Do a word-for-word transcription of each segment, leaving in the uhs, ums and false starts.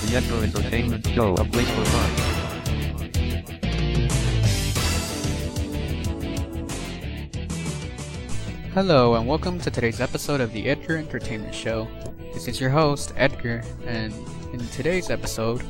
the Edgar Entertainment Show, a place for fun. Hello and welcome to today's episode of the Edgar Entertainment Show. This is your host, Edgar, and in today's episode,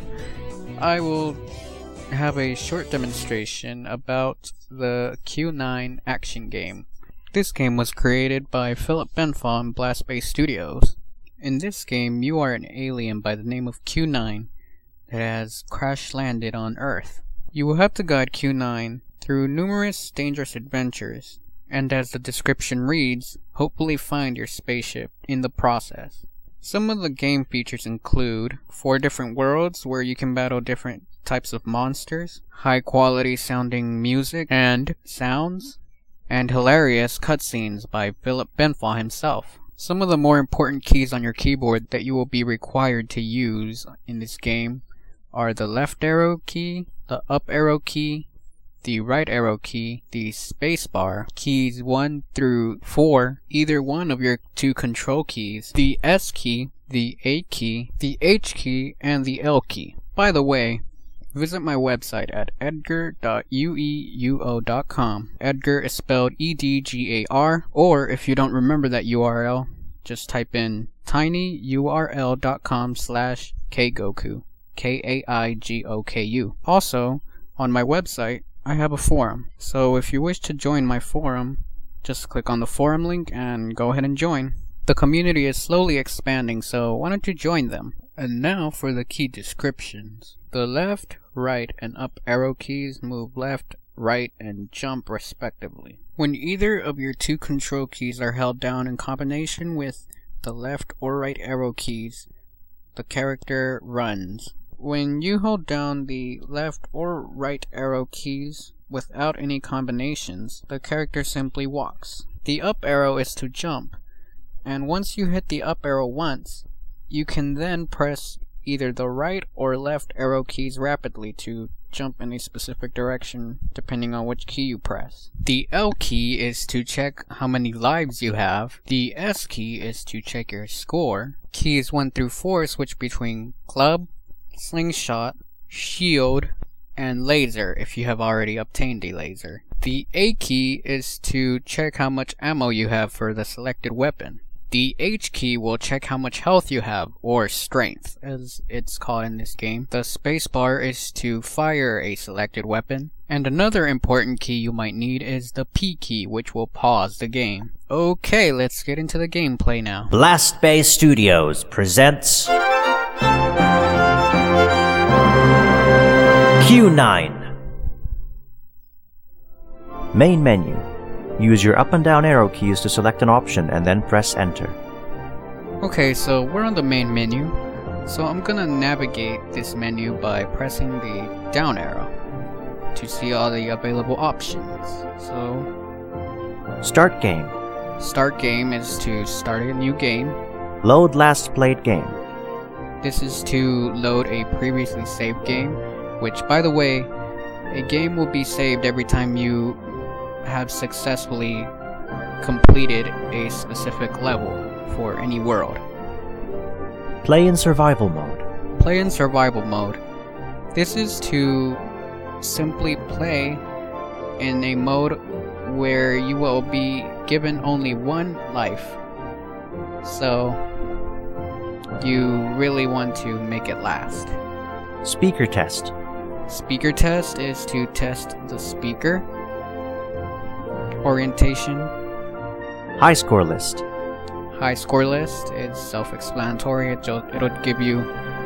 I will have a short demonstration about the Q nine action game. This game was created by Philip Benfall and Blast Bay Studios. In this game, you are an alien by the name of Q nine that has crash-landed on Earth. You will have to guide Q nine through numerous dangerous adventures, and as the description reads, hopefully find your spaceship in the process. Some of the game features include four different worlds where you can battle different types of monsters, high quality sounding music and sounds, and hilarious cutscenes by Philip Benfall himself. Some of the more important keys on your keyboard that you will be required to use in this game are the left arrow key, the up arrow key, the right arrow key, the spacebar, keys one through four, either one of your two control keys, the S key, the A key, the H key, and the L key. By the way, visit my website at edgar dot ueuo dot com. Edgar is spelled E D G A R, or if you don't remember that U R L, just type in tinyurl dot com slash kaigoku. K A I G O K U. Also, on my website, I have a forum, so if you wish to join my forum, just click on the forum link and go ahead and join. The community is slowly expanding, so why don't you join them? And now for the key descriptions. The left, right, and up arrow keys move left, right, and jump respectively. When either of your two control keys are held down in combination with the left or right arrow keys, the character runs. When you hold down the left or right arrow keys without any combinations, the character simply walks. The up arrow is to jump, and once you hit the up arrow once, you can then press either the right or left arrow keys rapidly to jump in a specific direction depending on which key you press. The L key is to check how many lives you have. The S key is to check your score. Keys one through four switch between club, slingshot, shield, and laser if you have already obtained a laser. The A key is to check how much ammo you have for the selected weapon. The H key will check how much health you have, or strength, as it's called in this game. The spacebar is to fire a selected weapon. And another important key you might need is the P key, which will pause the game. Okay, let's get into the gameplay now. Blast Bay Studios presents Q nine. Main menu. Use your up and down arrow keys to select an option and then press enter. Okay, so we're on the main menu. So I'm gonna navigate this menu by pressing the down arrow to see all the available options. So, Start game. Start game is to start a new game. Load last played game. This is to load a previously saved game, which, by the way, a game will be saved every time you have successfully completed a specific level for any world. Play in survival mode. Play in survival mode. This is to simply play in a mode where you will be given only one life. So you really want to make it last. Speaker test. Speaker test is to test the speaker. Orientation. High score list. High score list is self-explanatory. It'll, it'll give you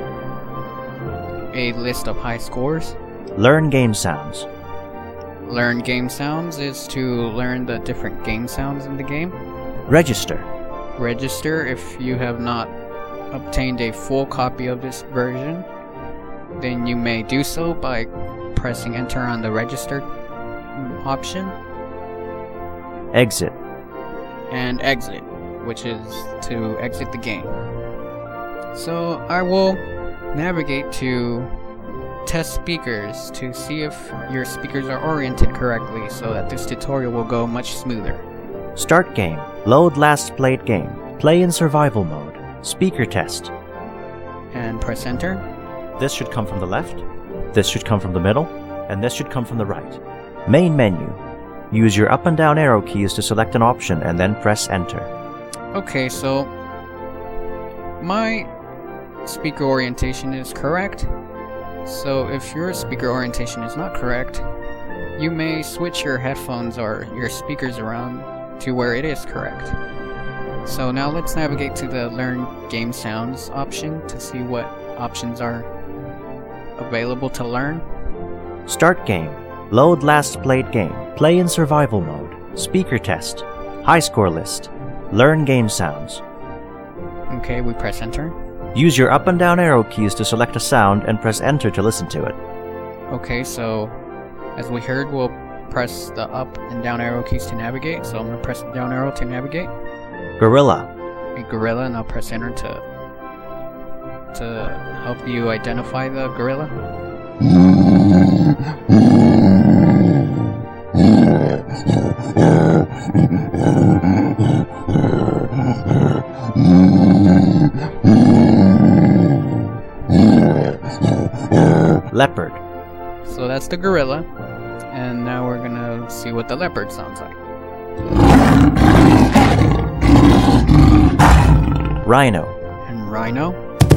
a list of high scores. Learn game sounds. Learn game sounds is to learn the different game sounds in the game. Register. Register if you have not obtained a full copy of this version, then you may do so by pressing enter on the register option. Exit. And exit, which is to exit the game. So I will navigate to test speakers to see if your speakers are oriented correctly so that this tutorial will go much smoother. Start game. Load last played game. Play in survival mode. Speaker test. And press enter. This should come from the left, this should come from the middle, and this should come from the right. Main menu. Use your up and down arrow keys to select an option and then press enter. Okay, so my speaker orientation is correct. So if your speaker orientation is not correct, you may switch your headphones or your speakers around to where it is correct. So now let's navigate to the Learn Game Sounds option to see what options are available to learn. Start game. Load last played game. Play in survival mode. Speaker test. High score list. Learn game sounds. Okay, we press enter. Use your up and down arrow keys to select a sound and press enter to listen to it. Okay, so as we heard, we'll press the up and down arrow keys to navigate. So I'm going to press the down arrow to navigate. Gorilla. A gorilla, and I'll press enter to to help you identify the gorilla. Leopard. So that's the gorilla, and now we're gonna see what the leopard sounds like. Rhino. And rhino.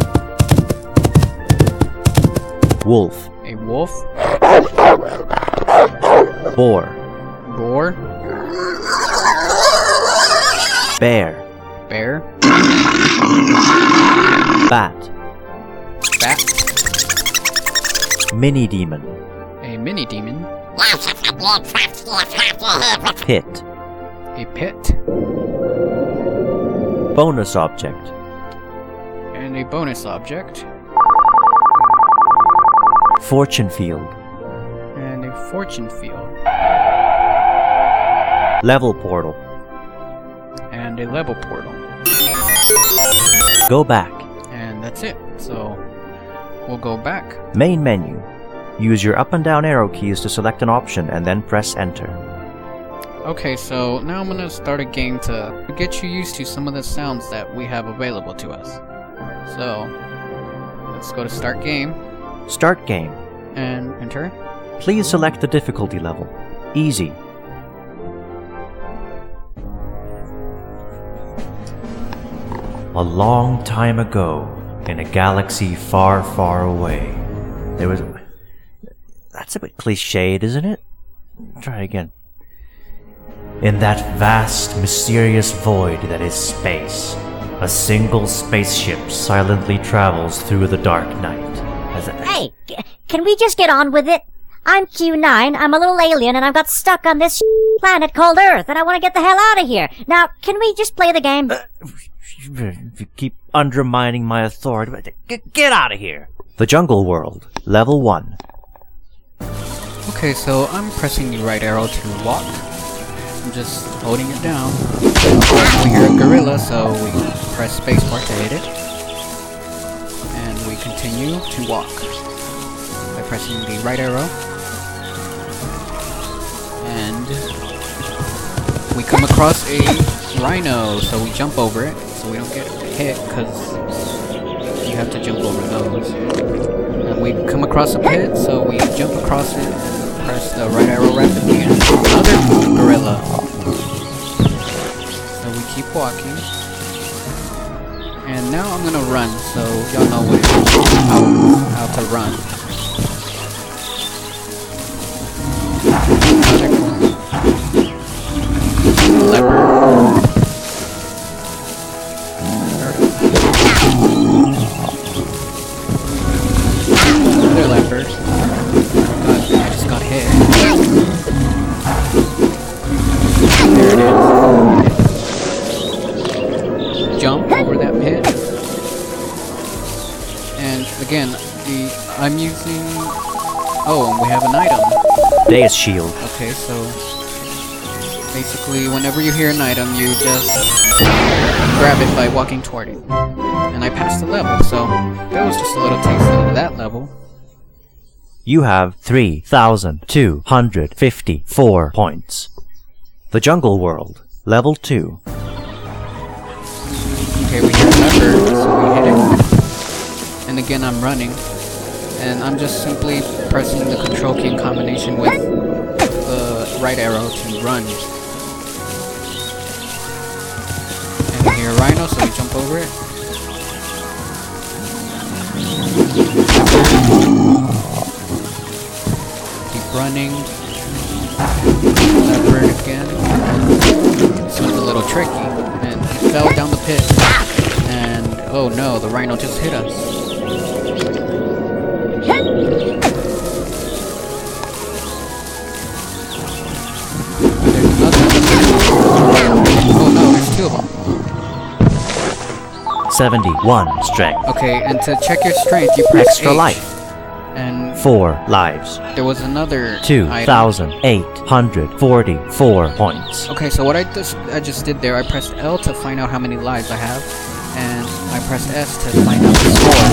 Wolf. A wolf. Boar. Boar. Bear. Bear. Bat. Bat. Mini demon. A mini demon. Pit. A pit. Bonus object. And a bonus object. Fortune field. And a fortune field. Level portal. And a level portal. Go back. And that's it. So we'll go back. Main menu. Use your up and down arrow keys to select an option and then press enter. Okay, so now I'm gonna start a game to get you used to some of the sounds that we have available to us. So let's go to start game Start game. and enter. Please select the difficulty level. Easy. A long time ago, in a galaxy far, far away, there was... That's a bit cliched, isn't it? Try again. In that vast, mysterious void that is space, a single spaceship silently travels through the dark night. As a... Hey, c- can we just get on with it? I'm Q nine, I'm a little alien, and I've got stuck on this planet called Earth, and I want to get the hell out of here. Now, can we just play the game? Uh, you keep undermining my authority. G- get out of here! The Jungle World, Level one. Okay, so I'm pressing the right arrow to walk. I'm just holding it down. We hear a gorilla, so we press spacebar to hit it. And we continue to walk by pressing the right arrow. And we come across a rhino, so we jump over it, so we don't get hit, because you have to jump over those. And we come across a pit, so we jump across it and press the right arrow rapidly, and another gorilla. So we keep walking. And now I'm gonna run, so y'all know what it is, how, how to run. Leopard. Another leopard. God, I just got hit. There it is. Jump over that pit. And again, the I'm using. Oh, and we have an item. Deus Shield. Okay, so basically, whenever you hear an item, you just grab it by walking toward it. And I passed the level, so that was just a little taste of that level. You have three thousand two hundred fifty-four points. The Jungle World, Level two. Okay, we hit leopard, so we hit it. And again, I'm running. and I'm just simply pressing the control key in combination with the right arrow to run. And we hear a rhino, so we jump over it. Keep running. Leopard again. This one's a little tricky, and he fell down the pit. And oh no, the rhino just hit us. There's another one. Oh no, there's two of them. seventy-one strength. Okay, and to check your strength, you press Extra H. life. And Four lives. there was another two item. thousand eight hundred forty-four points. Okay, so what I just I just did there, I pressed L to find out how many lives I have, and I pressed S to find out the score.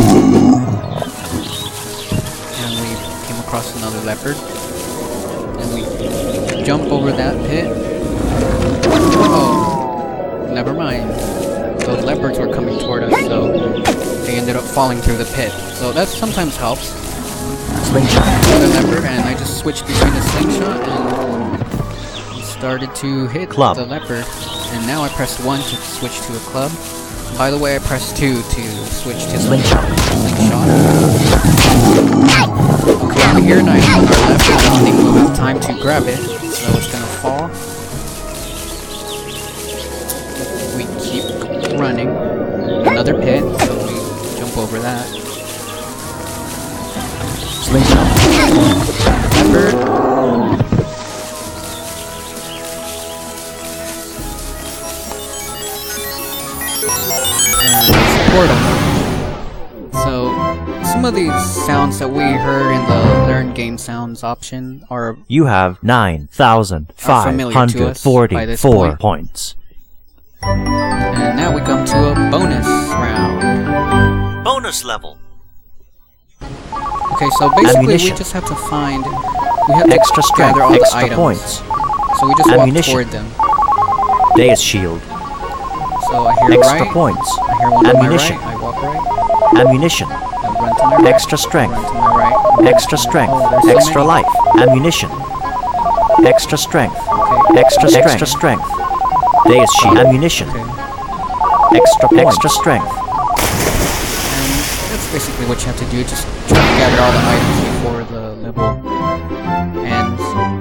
And we came across another leopard, and we jump over that pit. Oh, never mind. Those leopards were coming toward us, so they ended up falling through the pit. So that sometimes helps. Slingshot. Another leopard, and I just switched between the slingshot and started to hit Club. the leopard. And now I pressed one to switch to a club. By the way, I pressed two to switch to Slingshot. slingshot. Okay, over here, and I our leopard. I don't think we'll have time to grab it, so it's gonna fall. We keep running. Another pit, so we jump over that. Slingshot. Leopard. And there's a portal. So, some of these sounds that we heard in the Learn Game Sounds option are You have nine thousand five hundred forty-four points. And now we come to a bonus round. Bonus level. Okay, so basically Ammunition. we just have to find... We have to Extra strength. gather all the Extra items. points. So we just Ammunition. walk toward them. Deus shield. So I hear Extra right. points. I hear one Ammunition. on my right. I walk right. Ammunition. I run to my right. Extra strength. Run to my right. Extra strength. Oh, there's so Extra many. life. Ammunition. Extra strength. Okay. Extra strength. Extra strength. Deus shield. Ammunition. Okay. Extra points. Extra strength. And that's basically what you have to do. Just try to gather all the items before the level ends.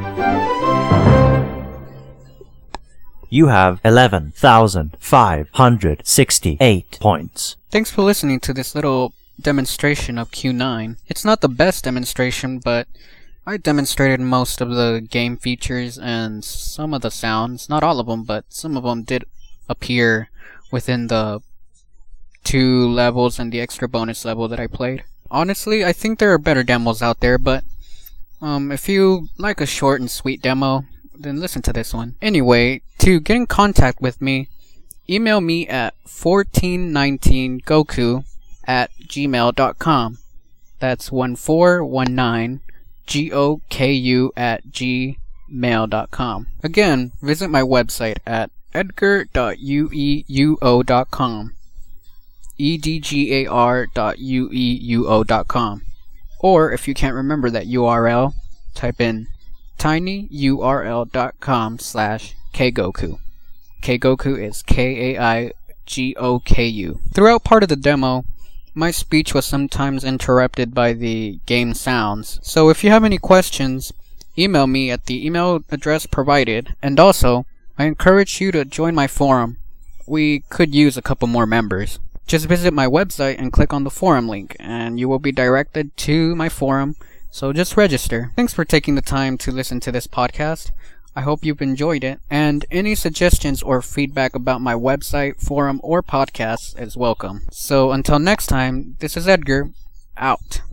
You have eleven thousand five hundred sixty-eight points. Thanks for listening to this little demonstration of Q nine. It's not the best demonstration, but I demonstrated most of the game features and some of the sounds. Not all of them, but some of them did appear within the two levels and the extra bonus level that I played. Honestly, I think there are better demos out there, but um, if you like a short and sweet demo, then listen to this one. Anyway, to get in contact with me, email me at fourteen nineteen goku at gmail dot com. That's one four one nine G O K U at gmail dot com. Again, visit my website at edgar dot u e u o dot com. E D G A R dot U E U O dot com. Or if you can't remember that U R L, type in tinyurl.com slash kgoku. Kgoku is K A I G O K U. Throughout part of the demo, my speech was sometimes interrupted by the game sounds. So if you have any questions, email me at the email address provided. And also, I encourage you to join my forum. We could use a couple more members. Just visit my website and click on the forum link, and you will be directed to my forum. So just register. Thanks for taking the time to listen to this podcast. I hope you've enjoyed it, and any suggestions or feedback about my website, forum, or podcasts is welcome. So until next time, this is Edgar, out.